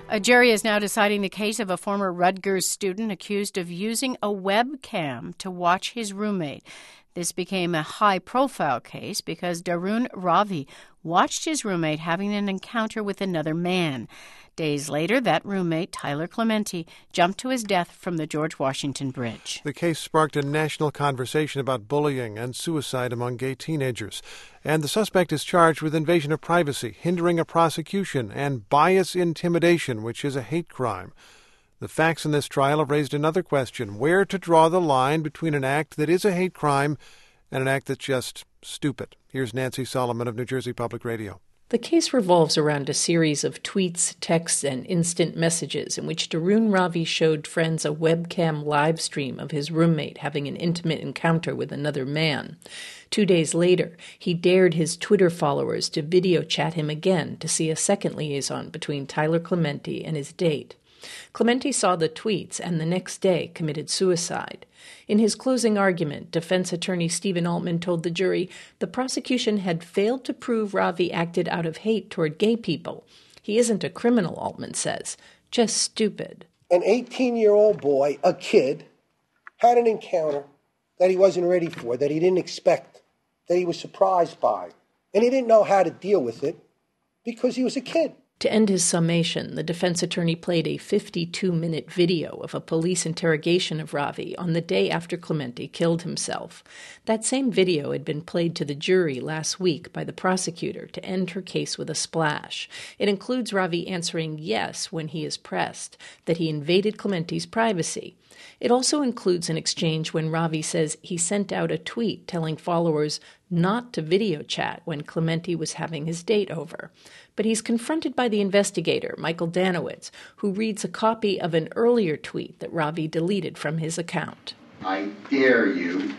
A jury is now deciding the case of a former Rutgers student accused of using a webcam to watch his roommate. This became a high-profile case because Darun Ravi watched his roommate having an encounter with another man. Days later, that roommate, Tyler Clementi, jumped to his death from the George Washington Bridge. The case sparked a national conversation about bullying and suicide among gay teenagers. And the suspect is charged with invasion of privacy, hindering a prosecution, and bias intimidation, which is a hate crime. The facts in this trial have raised another question: where to draw the line between an act that is a hate crime and an act that's just stupid. Here's Nancy Solomon of New Jersey Public Radio. The case revolves around a series of tweets, texts, and instant messages in which Darun Ravi showed friends a webcam live stream of his roommate having an intimate encounter with another man. 2 days later, he dared his Twitter followers to video chat him again to see a second liaison between Tyler Clementi and his date. Clementi saw the tweets and the next day committed suicide. In his closing argument, defense attorney Stephen Altman told the jury the prosecution had failed to prove Ravi acted out of hate toward gay people. He isn't a criminal, Altman says, just stupid. An 18-year-old boy, a kid, had an encounter that he wasn't ready for, that he didn't expect, that he was surprised by. And he didn't know how to deal with it because he was a kid. To end his summation, the defense attorney played a 52-minute video of a police interrogation of Ravi on the day after Clementi killed himself. That same video had been played to the jury last week by the prosecutor to end her case with a splash. It includes Ravi answering yes when he is pressed, that he invaded Clementi's privacy. It also includes an exchange when Ravi says he sent out a tweet telling followers not to video chat when Clementi was having his date over. But he's confronted by the investigator, Michael Danowitz, who reads a copy of an earlier tweet that Ravi deleted from his account. I dare you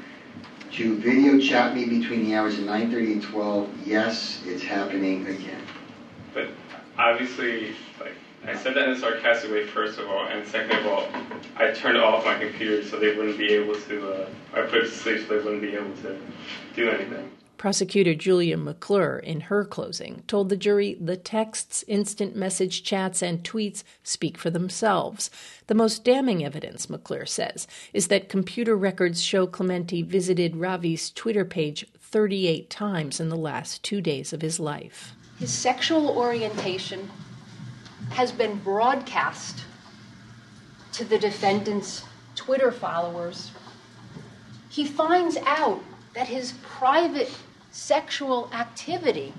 to video chat me between the hours of 9:30 and 12. Yes, it's happening again. But obviously, I said that in a sarcastic way, first of all, and second of all, I turned off my computer so they wouldn't be able to, I put it to sleep so they wouldn't be able to do anything. Prosecutor Julia McClure, in her closing, told the jury the texts, instant message chats, and tweets speak for themselves. The most damning evidence, McClure says, is that computer records show Clementi visited Ravi's Twitter page 38 times in the last 2 days of his life. His sexual orientation has been broadcast to the defendant's Twitter followers. He finds out that his private sexual activity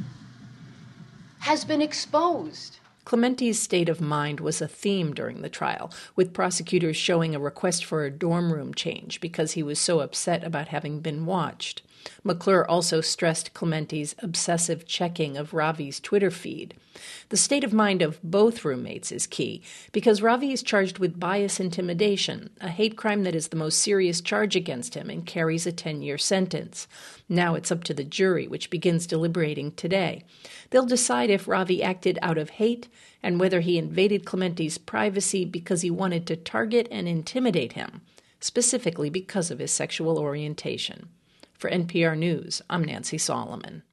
has been exposed. Clementi's state of mind was a theme during the trial, with prosecutors showing a request for a dorm room change because he was so upset about having been watched. McClure also stressed Clementi's obsessive checking of Ravi's Twitter feed. The state of mind of both roommates is key because Ravi is charged with bias intimidation, a hate crime that is the most serious charge against him and carries a 10-year sentence. Now it's up to the jury, which begins deliberating today. They'll decide if Ravi acted out of hate and whether he invaded Clementi's privacy because he wanted to target and intimidate him, specifically because of his sexual orientation. For NPR News, I'm Nancy Solomon.